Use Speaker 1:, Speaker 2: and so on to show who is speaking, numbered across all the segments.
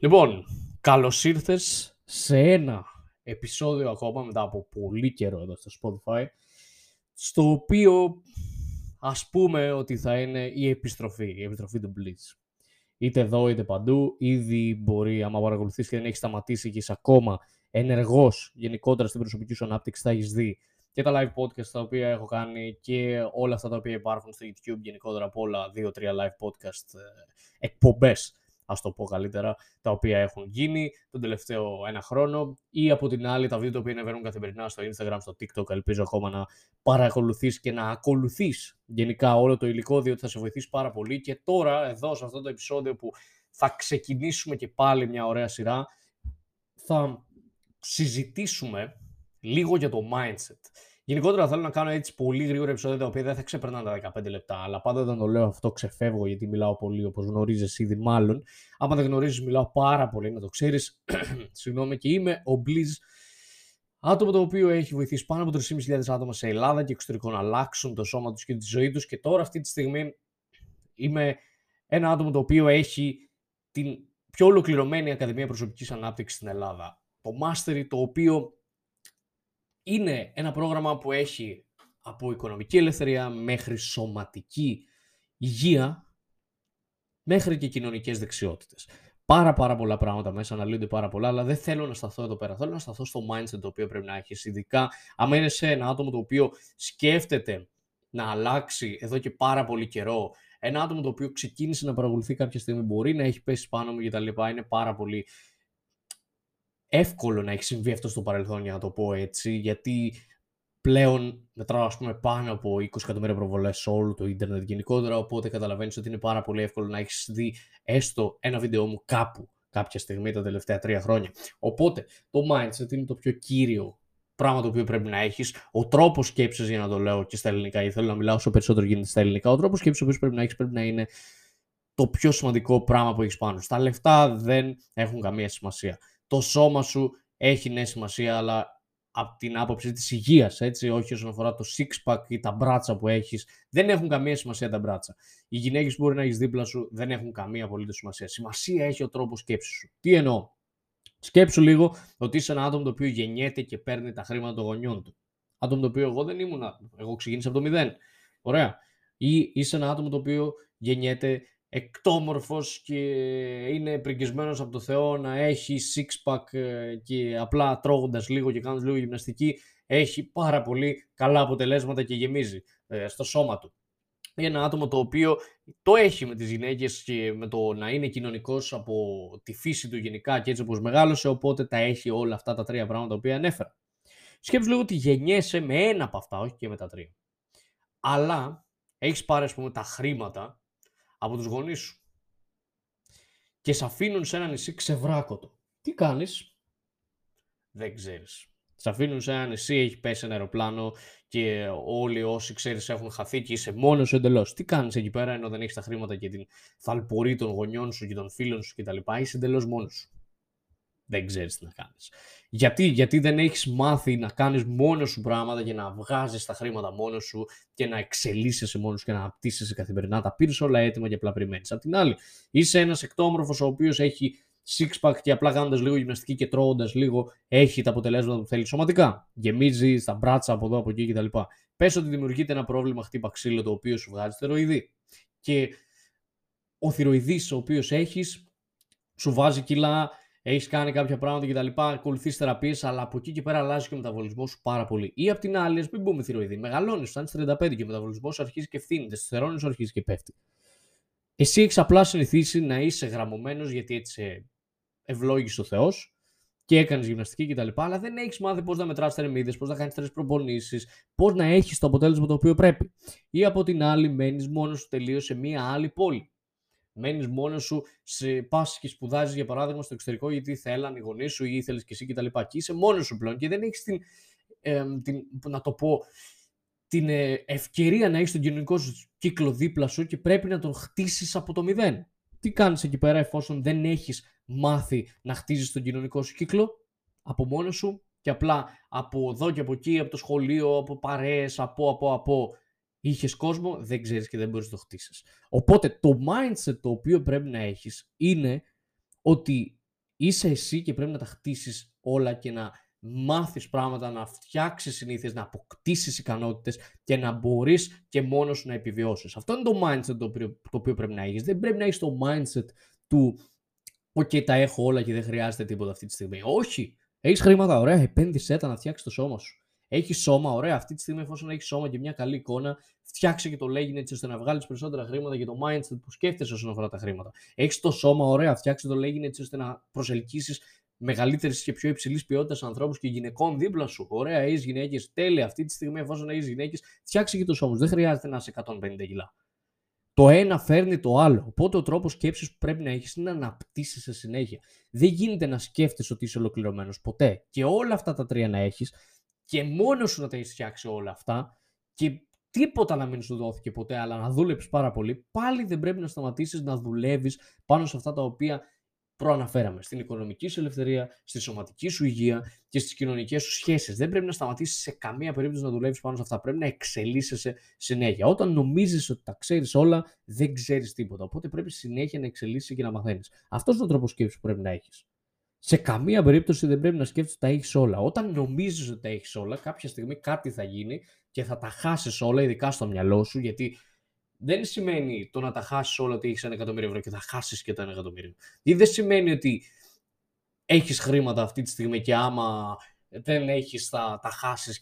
Speaker 1: Λοιπόν, καλώς ήρθες σε ένα επεισόδιο ακόμα μετά από πολύ καιρό εδώ στο Spotify, στο οποίο ας πούμε ότι θα είναι η επιστροφή του Blitz. Είτε εδώ είτε παντού, ήδη μπορεί, άμα παρακολουθείς και δεν έχεις σταματήσει και είσαι ακόμα ενεργός γενικότερα στην προσωπική σου ανάπτυξη, θα έχεις δει και τα live podcast τα οποία έχω κάνει και όλα αυτά τα οποία υπάρχουν στο YouTube, γενικότερα από όλα 2-3 live podcast εκπομπές, ας το πω καλύτερα, τα οποία έχουν γίνει τον τελευταίο ένα χρόνο, ή από την άλλη τα βίντεο τα οποία ανεβαίνουν καθημερινά στο Instagram, στο TikTok. Ελπίζω ακόμα να παρακολουθείς και να ακολουθείς γενικά όλο το υλικό, διότι θα σε βοηθήσει πάρα πολύ. Και τώρα εδώ σε αυτό το επεισόδιο που θα ξεκινήσουμε και πάλι μια ωραία σειρά, θα συζητήσουμε λίγο για το mindset. Γενικότερα θέλω να κάνω έτσι πολύ γρήγορα επεισόδια τα οποία δεν θα ξεπερνάνε τα 15 λεπτά, αλλά πάντα όταν το λέω αυτό ξεφεύγω γιατί μιλάω πολύ, όπως γνωρίζεις ήδη μάλλον. Άμα δεν γνωρίζεις, μιλάω πάρα πολύ, να το ξέρεις. Συγγνώμη, και είμαι ο Blizz, άτομο το οποίο έχει βοηθήσει πάνω από 3.500 άτομα σε Ελλάδα και εξωτερικό να αλλάξουν το σώμα τους και τη ζωή τους, και τώρα αυτή τη στιγμή είμαι ένα άτομο το οποίο έχει την πιο ολοκληρωμένη Ακαδημία Προσωπικής Ανάπτυξης στην Ελλάδα. Το Mastery, το οποίο είναι ένα πρόγραμμα που έχει από οικονομική ελευθερία μέχρι σωματική υγεία, μέχρι και κοινωνικές δεξιότητες. Πάρα πολλά πράγματα μέσα, αναλύονται πάρα πολλά, αλλά δεν θέλω να σταθώ εδώ πέρα. Θέλω να σταθώ στο mindset το οποίο πρέπει να έχεις, ειδικά άμα είναι σε ένα άτομο το οποίο σκέφτεται να αλλάξει εδώ και πάρα πολύ καιρό. Ένα άτομο το οποίο ξεκίνησε να παρακολουθεί κάποια στιγμή, μπορεί να έχει πέσει πάνω μου κτλ. Είναι πάρα πολύ εύκολο να έχει συμβεί αυτό στο παρελθόν, για να το πω έτσι, γιατί πλέον μετράω ας πούμε πάνω από 20 εκατομμύρια προβολές σε όλο το ίντερνετ γενικότερα, οπότε καταλαβαίνεις ότι είναι πάρα πολύ εύκολο να έχεις δει έστω ένα βίντεο μου κάπου κάποια στιγμή τα τελευταία 3 χρόνια. Οπότε το mindset είναι το πιο κύριο πράγμα το οποίο πρέπει να έχεις. Ο τρόπος σκέψης, για να το λέω και στα ελληνικά, γιατί θέλω να μιλάω όσο περισσότερο γίνεται στα ελληνικά, ο τρόπος σκέψης ο οποίος πρέπει να έχεις πρέπει να είναι το πιο σημαντικό πράγμα που έχεις πάνω. Στα λεφτά δεν έχουν καμία σημασία. Το σώμα σου έχει ναι σημασία, αλλά από την άποψη της υγείας, έτσι, όχι όσον αφορά το six-pack ή τα μπράτσα που έχεις, δεν έχουν καμία σημασία τα μπράτσα. Οι γυναίκες που μπορεί να έχεις δίπλα σου δεν έχουν καμία απολύτως σημασία. Σημασία έχει ο τρόπος σκέψης σου. Τι εννοώ? Σκέψου λίγο ότι είσαι ένα άτομο το οποίο γεννιέται και παίρνει τα χρήματα των γονιών του. Άτομο το οποίο εγώ δεν ήμουν. Εγώ ξεκίνησα από το 0. Ωραία. Ή είσαι ένα άτομο το οποίο γεννιέται εκτόμορφος και είναι πριγκισμένος από το Θεό να έχει six-pack και απλά τρώγοντας λίγο και κάνοντας λίγο γυμναστική έχει πάρα πολύ καλά αποτελέσματα και γεμίζει στο σώμα του. Ένα άτομο το οποίο το έχει με τις γυναίκες και με το να είναι κοινωνικός από τη φύση του γενικά και έτσι όπως μεγάλωσε, οπότε τα έχει όλα αυτά τα 3 πράγματα τα οποία ανέφερα. Σκέψου λίγο ότι γεννιέσαι με ένα από αυτά, όχι και με τα 3. Αλλά έχεις πάρει ας πούμε τα χρήματα από τους γονείς σου και σε αφήνουν σε ένα νησί ξεβράκωτο. Τι κάνεις? Δεν ξέρεις. Σε αφήνουν σε ένα νησί, έχει πέσει ένα αεροπλάνο και όλοι όσοι ξέρεις έχουν χαθεί και είσαι μόνος σου εντελώς. Τι κάνεις εκεί πέρα ενώ δεν έχεις τα χρήματα και την θαλπορή των γονιών σου και των φίλων σου κτλ? Είσαι εντελώς μόνος σου. Δεν ξέρεις τι να κάνεις. Γιατί δεν έχεις μάθει να κάνεις μόνος σου πράγματα και να βγάζεις τα χρήματα μόνος σου και να εξελίσσεσαι μόνος σου και να αναπτύσσεσαι καθημερινά. Τα πήρες όλα έτοιμα και απλά περιμένεις. Απ' την άλλη, είσαι ένας εκτόμορφος ο οποίος έχει six-pack και απλά κάνοντας λίγο γυμναστική και τρώγοντας λίγο έχει τα αποτελέσματα που θέλει σωματικά. Γεμίζει στα μπράτσα από εδώ, από εκεί κτλ. Πες ότι δημιουργείται ένα πρόβλημα χτύπα ξύλο το οποίο σου βγάζει θηροειδή. Και ο θηροειδής ο οποίος έχεις σου βάζει κιλά. Έχεις κάνει κάποια πράγματα κτλ. Ακολουθείς θεραπείες, αλλά από εκεί και πέρα αλλάζει και ο μεταβολισμός σου πάρα πολύ. Ή απ' την άλλη, ας μην πούμε θηροειδή, μεγαλώνεις, φτάνεις 35 και ο μεταβολισμός σου αρχίζει και φθήνει, τεστοστερόνη σου αρχίζει και πέφτει. Εσύ έχεις απλά συνηθίσει να είσαι γραμμωμένος γιατί έτσι σε ευλόγησε ο Θεός και έκανες γυμναστική κτλ. Αλλά δεν έχεις μάθει πώς να μετράς θερμίδες, πώς να κάνεις 3 προπονήσεις, πώς να έχεις το αποτέλεσμα το οποίο πρέπει. Ή από την άλλη, μένεις μόνος σου τελείως σε μία άλλη πόλη. Μένεις μόνος σου, πας και σπουδάζεις για παράδειγμα στο εξωτερικό γιατί θέλαν οι γονείς σου ή ήθελες και εσύ κτλ. Και είσαι μόνος σου πλέον και δεν έχεις να το πω, την ευκαιρία να έχεις τον κοινωνικό σου κύκλο δίπλα σου και πρέπει να τον χτίσεις από το 0. Τι κάνεις εκεί πέρα εφόσον δεν έχεις μάθει να χτίζεις τον κοινωνικό σου κύκλο από μόνος σου και απλά από εδώ και από εκεί, από το σχολείο, από παρέες, από είχες κόσμο, δεν ξέρεις και δεν μπορείς να το χτίσεις. Οπότε το mindset το οποίο πρέπει να έχεις είναι ότι είσαι εσύ και πρέπει να τα χτίσεις όλα και να μάθεις πράγματα, να φτιάξεις συνήθειες, να αποκτήσεις ικανότητες και να μπορείς και μόνος σου να επιβιώσεις. Αυτό είναι το mindset το οποίο πρέπει να έχεις. Δεν πρέπει να έχεις το mindset του «οκ, τα έχω όλα και δεν χρειάζεται τίποτα αυτή τη στιγμή». Όχι. Έχεις χρήματα, ωραία, επένδυσέ τα να φτιάξεις το σώμα σου. Έχεις σώμα, ωραία, αυτή τη στιγμή εφόσον έχεις σώμα και μια καλή εικόνα, φτιάξε και το λέγει έτσι ώστε να βγάλεις περισσότερα χρήματα για το mindset που σκέφτεσαι όσον αφορά τα χρήματα. Έχεις το σώμα, ωραία, φτιάξε το λέγει έτσι ώστε να προσελκύσεις μεγαλύτερης και πιο υψηλής ποιότητας ανθρώπους και γυναικών δίπλα σου. Ωραία, έχεις γυναίκες, τέλεια. Αυτή τη στιγμή εφόσον έχεις γυναίκες, φτιάξε και το σώμα σου. Δεν χρειάζεται να είσαι 150 κιλά. Το ένα φέρνει το άλλο. Οπότε ο τρόπος σκέψης που πρέπει να έχεις είναι να αναπτύσσεις σε συνέχεια. Δεν γίνεται να σκέφτεσαι ότι είσαι ολοκληρωμένος ποτέ. Και όλα αυτά τα τρία να έχεις και μόνος σου να τα έχεις φτιάξει όλα αυτά και τίποτα να μην σου δόθηκε ποτέ, αλλά να δούλεψεις πάρα πολύ, πάλι δεν πρέπει να σταματήσεις να δουλεύεις πάνω σε αυτά τα οποία προαναφέραμε. Στην οικονομική σου ελευθερία, στη σωματική σου υγεία και στις κοινωνικές σου σχέσεις. Δεν πρέπει να σταματήσεις σε καμία περίπτωση να δουλεύεις πάνω σε αυτά. Πρέπει να εξελίσσεσαι συνέχεια. Όταν νομίζεις ότι τα ξέρεις όλα, δεν ξέρεις τίποτα. Οπότε πρέπει συνέχεια να εξελίσσεσαι και να μαθαίνεις. Αυτός είναι ο τρόπος σκέψης που πρέπει να έχεις. Σε καμία περίπτωση δεν πρέπει να σκέφτεσαι ότι τα έχεις όλα. Όταν νομίζεις ότι τα έχεις όλα, κάποια στιγμή κάτι θα γίνει και θα τα χάσεις όλα, ειδικά στο μυαλό σου, γιατί δεν σημαίνει το να τα χάσεις όλα ότι έχεις 1.000.000 ευρώ και θα χάσεις και τα 1.000.000. Ή δεν σημαίνει ότι έχεις χρήματα αυτή τη στιγμή και άμα δεν έχεις θα τα χάσεις.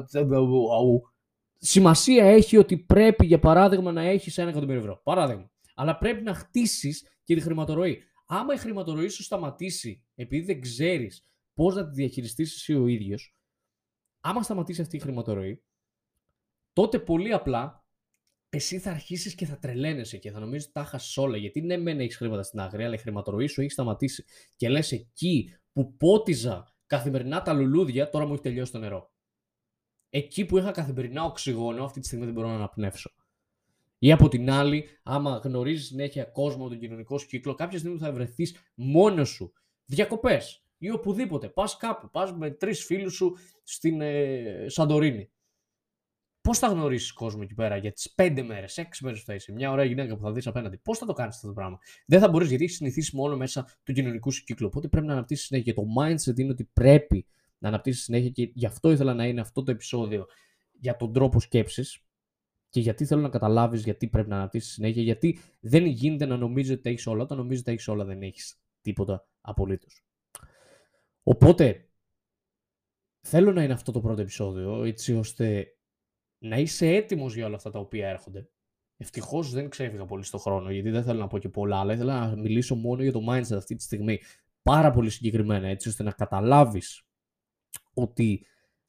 Speaker 1: Σημασία έχει ότι πρέπει, για παράδειγμα, να έχεις 1.000.000 ευρώ. Παράδειγμα. Αλλά πρέπει να χτίσεις και τη χρηματορροή. Άμα η χρηματορροή σου σταματήσει επειδή δεν ξέρεις πώς να τη διαχειριστείς εσύ ο ίδιος, άμα σταματήσει αυτή η χρηματορροή, τότε πολύ απλά εσύ θα αρχίσεις και θα τρελαίνεσαι και θα νομίζεις ότι τα χάσεις όλα. Γιατί ναι, μεν έχεις χρήματα στην άκρη, αλλά η χρηματορροή σου έχει σταματήσει. Και λες, εκεί που πότιζα καθημερινά τα λουλούδια, τώρα μου έχει τελειώσει το νερό. Εκεί που είχα καθημερινά οξυγόνο, αυτή τη στιγμή δεν μπορώ να αναπνεύσω. Ή από την άλλη, άμα γνωρίζεις συνέχεια κόσμο, τον κοινωνικό σου κύκλο, κάποια στιγμή θα βρεθείς μόνος σου. Διακοπές ή οπουδήποτε. Πας κάπου, πας με 3 φίλους σου στην Σαντορίνη. Πώς θα γνωρίσεις κόσμο εκεί πέρα για τις 5 μέρες, 6 μέρες που θα είσαι, μια ωραία γυναίκα που θα δεις απέναντι? Πώς θα το κάνεις αυτό το πράγμα? Δεν θα μπορείς, γιατί έχεις συνηθίσει μόνο μέσα του κοινωνικού σου κύκλου. Οπότε πρέπει να αναπτύσσεις συνέχεια. Και το mindset είναι ότι πρέπει να αναπτύσσεις συνέχεια και γι' αυτό ήθελα να είναι αυτό το επεισόδιο για τον τρόπο σκέψης. Και γιατί θέλω να καταλάβεις γιατί πρέπει να αναπτύσσεις συνέχεια, γιατί δεν γίνεται να νομίζεις ότι τα έχεις όλα. Όταν νομίζεις ότι τα έχεις όλα, δεν έχεις τίποτα απολύτως. Οπότε θέλω να είναι αυτό το πρώτο επεισόδιο, έτσι ώστε να είσαι έτοιμος για όλα αυτά τα οποία έρχονται. Ευτυχώς δεν ξέφυγα πολύ στον χρόνο, γιατί δεν θέλω να πω και πολλά, αλλά ήθελα να μιλήσω μόνο για το mindset αυτή τη στιγμή. Πάρα πολύ συγκεκριμένα, έτσι ώστε να καταλάβεις ότι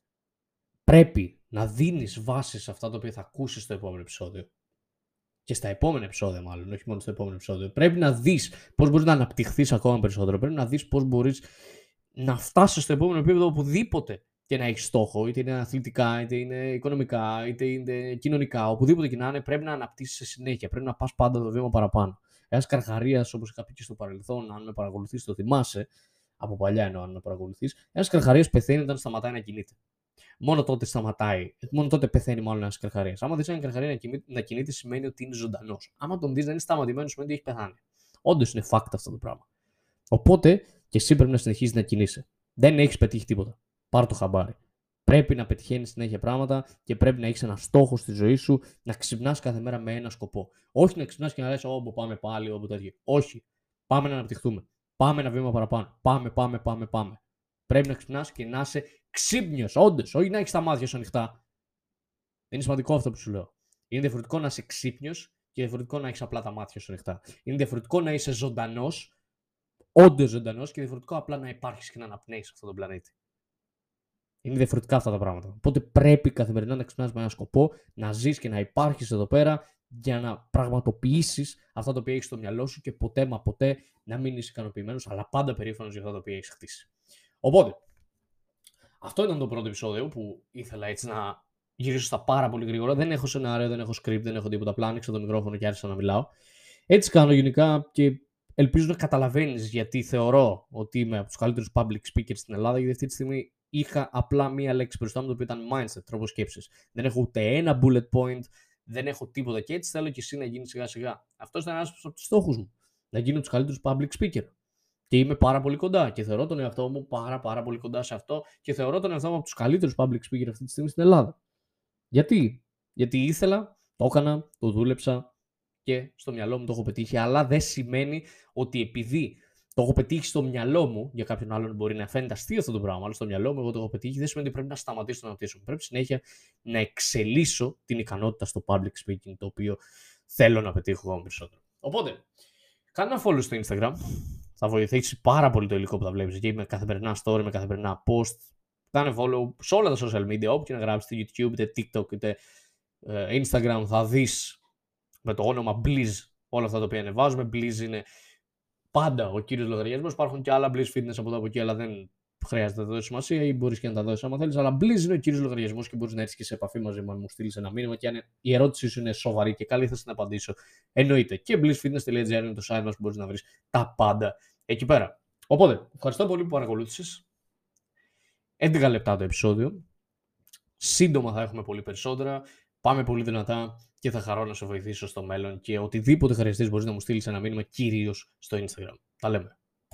Speaker 1: πρέπει να δίνεις βάση σε αυτά τα οποία θα ακούσεις στο επόμενο επεισόδιο. Και στα επόμενα επεισόδια, μάλλον, όχι μόνο στο επόμενο επεισόδιο. Πρέπει να δεις πώς μπορείς να αναπτυχθείς ακόμα περισσότερο. Πρέπει να δεις πώς μπορείς να φτάσεις στο επόμενο επίπεδο οπουδήποτε και να έχεις στόχο, είτε είναι αθλητικά, είτε είναι οικονομικά, είτε είναι κοινωνικά, οπουδήποτε και να είναι, πρέπει να αναπτύσσεις σε συνέχεια. Πρέπει να πας πάντα το βήμα παραπάνω. Ένας καρχαρίας, όπως είχα πει και στο παρελθόν, αν με παρακολουθείς, το θυμάσαι, από παλιά εννοώ, αν με παρακολουθείς, ένας καρχαρίας πεθαίνει όταν σταματάει να κινείται. Μόνο τότε σταματάει, μόνο τότε πεθαίνει μάλλον ένας καρχαρίας. Άμα δεις έναν καρχαρία να κινείται, σημαίνει ότι είναι ζωντανός. Άμα τον δεις να είναι σταματημένος, σημαίνει ότι έχει πεθάνει. Όντως είναι fact αυτό το πράγμα. Οπότε και εσύ πρέπει να συνεχίσεις να κινείσαι. Δεν έχεις πετύχει τίποτα. Πάρ' το χαμπάρι. Πρέπει να πετυχαίνεις συνέχεια πράγματα και πρέπει να έχεις ένα στόχο στη ζωή σου, να ξυπνάς κάθε μέρα με ένα σκοπό. Όχι να ξυπνάς και να λες, όπου πάμε πάλι, όπου τέτοιο. Όχι. Πάμε να αναπτυχθούμε. Πάμε ένα βήμα παραπάνω. Πάμε. Πρέπει να ξυπνάς και να είσαι ξύπνιος. Όντως. Όχι να έχεις τα μάτια σου ανοιχτά. Είναι σημαντικό αυτό που σου λέω. Είναι διαφορετικό να είσαι ξύπνιος και διαφορετικό να έχεις απλά τα μάτια σου ανοιχτά. Είναι διαφορετικό να είσαι ζωντανός, όντως ζωντανός, και διαφορετικό απλά να υπάρχεις και να αναπνέεις σε αυτόν τον πλανήτη. Είναι διαφορετικά αυτά τα πράγματα. Οπότε πρέπει καθημερινά να ξυπνάς με ένα σκοπό, να ζεις και να υπάρχεις εδώ πέρα για να πραγματοποιήσεις αυτά τα οποία έχεις στο μυαλό σου και ποτέ μα ποτέ να μην είσαι ικανοποιημένος, αλλά πάντα περήφανος για αυτά τα οποία έχεις χτίσει. Οπότε, αυτό ήταν το πρώτο επεισόδιο που ήθελα έτσι να γυρίσω στα πάρα πολύ γρήγορα. Δεν έχω σενάριο, δεν έχω script, δεν έχω τίποτα. Απλά άνοιξα το μικρόφωνο και άρχισα να μιλάω. Έτσι κάνω γενικά και ελπίζω να καταλαβαίνεις γιατί θεωρώ ότι είμαι από τους καλύτερους public speakers στην Ελλάδα, γιατί αυτή τη στιγμή είχα απλά μία λέξη μπροστά μου, το οποίο ήταν mindset, τρόπο σκέψης. Δεν έχω ούτε ένα bullet point, δεν έχω τίποτα. Και έτσι θέλω και εσύ να γίνεις σιγά σιγά. Αυτό ήταν ένας από τους στόχους μου. Να γίνω τους καλύτερους public speaker. Και είμαι πάρα πολύ κοντά και θεωρώ τον εαυτό μου πάρα πολύ κοντά σε αυτό και θεωρώ τον εαυτό μου από τους καλύτερους public speaker αυτή τη στιγμή στην Ελλάδα. Γιατί? Γιατί ήθελα, το έκανα, το δούλεψα και στο μυαλό μου το έχω πετύχει, αλλά δεν σημαίνει ότι επειδή το έχω πετύχει στο μυαλό μου, για κάποιον άλλον μπορεί να φαίνεται αστείο αυτό το πράγμα, αλλά στο μυαλό μου εγώ το έχω πετύχει, δεν σημαίνει ότι πρέπει να σταματήσω να αναπτύσσω. Πρέπει συνέχεια να εξελίσσω την ικανότητα στο public speaking, το οποίο θέλω να πετύχω ακόμα περισσότερο. Οπότε, κάνε ένα follow στο Instagram. Θα βοηθήσει πάρα πολύ το υλικό που θα βλέπεις εκεί με καθημερινά story, με καθημερινά post. Κάνε follow σε όλα τα social media, όπου και να γράψεις, είτε YouTube, είτε TikTok, είτε Instagram. Θα δεις με το όνομα Blizz όλα αυτά τα οποία ανεβάζουμε. Blizz είναι πάντα ο κύριος λογαριασμός. Υπάρχουν και άλλα Blizz Fitness από εδώ από εκεί, αλλά δεν χρειάζεται να τα δώσεις σημασία ή μπορείς και να τα δώσεις άμα θέλεις. Αλλά Blizz είναι ο κύριος λογαριασμός και μπορείς να έρθεις και σε επαφή μαζί μου αν μου στείλεις ένα μήνυμα. Και αν η ερώτησή σου είναι σοβαρή και καλή, θα την απαντήσω. Εννοείται. Και blizzfitness.gr είναι το site μας που μπορείς να βρεις τα πάντα εκεί πέρα. Οπότε, ευχαριστώ πολύ που παρακολούθησες. 11 λεπτά το επεισόδιο. Σύντομα θα έχουμε πολύ περισσότερα. Πάμε πολύ δυνατά και θα χαρώ να σε βοηθήσω στο μέλλον. Και οτιδήποτε χρειαστείς μπορείς να μου στείλεις ένα μήνυμα, κυρίως στο Instagram. Τα λέμε.